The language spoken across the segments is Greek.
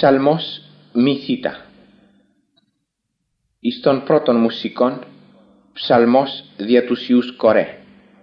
Ψαλμός μη θήτα. Εις των πρώτων μουσικών, ψαλμός δια τους Ιούς Κορέ.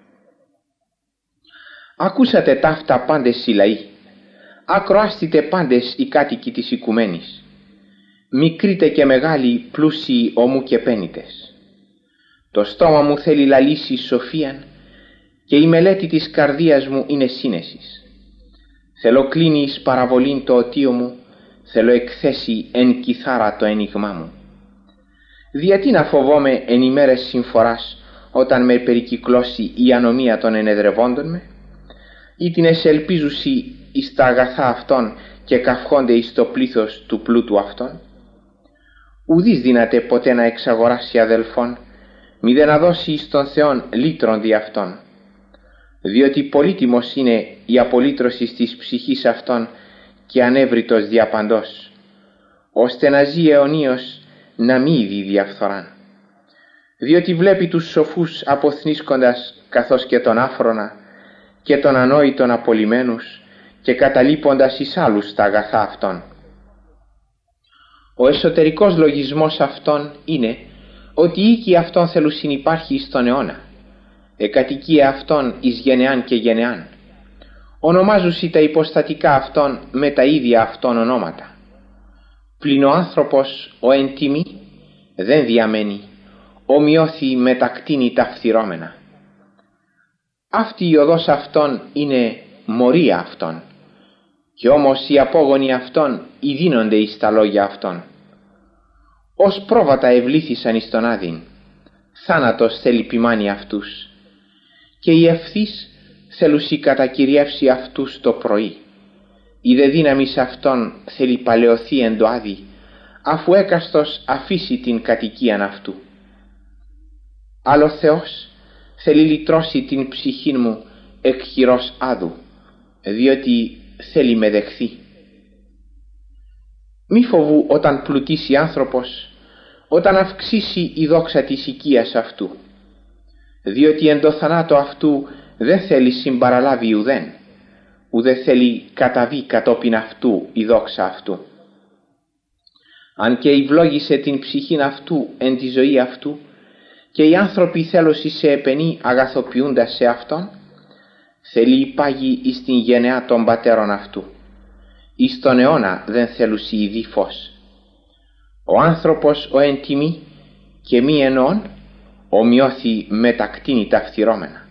Ακούσατε ταύτα πάντες οι λαοί, ακροάστητε πάντες οι κάτοικοι της οικουμένης, μικρείτε και μεγάλοι, πλούσιοι ομού και πένητες. Το στόμα μου θέλει λαλήσει σοφίαν και η μελέτη της καρδίας μου είναι σύνεσης. Θέλω κλείνει εις παραβολήν το οτίο μου, θέλω εκθέσει εν κιθάρα το ένιγμά μου. Γιατί να φοβόμαι εν ημέρες συμφοράς, όταν με περικυκλώσει η ανομία των ενεδρευόντων με, ή την εσελπίζουσι εις τα αγαθά αυτών και καυχόνται εις το πλήθος του πλούτου αυτών. Ουδείς δύναται ποτέ να εξαγοράσει αδελφόν, μη δε να δώσει εις τον Θεόν λύτρον δι' αυτόν, διότι πολύτιμος είναι η απολύτρωση της ψυχής αυτών και ανέβριτος διαπαντός, ώστε να ζει αιωνίως να μη είδει διαφθοράν. Διότι βλέπει τους σοφούς αποθνίσκοντας καθώς και τον άφρονα και τον ανόητον απολυμένους και καταλείποντας εις άλλους τα αγαθά αυτών. Ο εσωτερικός λογισμός αυτών είναι ότι η οίκη αυτών θέλουν συνυπάρχει εις τον αιώνα, εκατοικία αυτών εις γενεάν και γενεάν. Ονομάζουσι τα υποστατικά αυτών με τα ίδια αυτών ονόματα. Πλην ο άνθρωπος ο εν τιμή δεν διαμένει, ομοιώθη με τα κτίνη τα φθυρώμενα. Αυτή η οδός αυτών είναι μορία αυτών, και όμως οι απόγονοι αυτών ειδύνονται εις τα λόγια αυτών. Ως πρόβατα ευλήθησαν εις τον άδειν, θάνατος θέλει ποιμάνει αυτούς, και η ευθύς θέλουσι κατακυριεύσει αυτούς το πρωί. Η δε δύναμις αυτών θέλει παλαιωθεί εν το άδει, αφού έκαστος αφήσει την κατοικίαν αυτού. Άλλο Θεός θέλει λυτρώσει την ψυχήν μου εκ χειρός άδου, διότι θέλει με δεχθεί. Μη φοβού όταν πλουτίσει άνθρωπος, όταν αυξήσει η δόξα της οικίας αυτού, διότι εν το θανάτο αυτού δεν θέλει συμπαραλάβει ουδέν, ουδέ θέλει καταβεί κατόπιν αυτού η δόξα αυτού. Αν και ευλόγησε την ψυχήν αυτού εν τη ζωή αυτού, και οι άνθρωποι θέλωσι σε επενή αγαθοποιούντας σε αυτόν, θέλει υπάγει εις την γενεά των πατέρων αυτού, εις τον αιώνα δεν θέλουσι ειδεί φως. Ο άνθρωπος ο εν τιμή και μη εννοών ομοιώθη με τα κτίνη τα φθυρώμενα.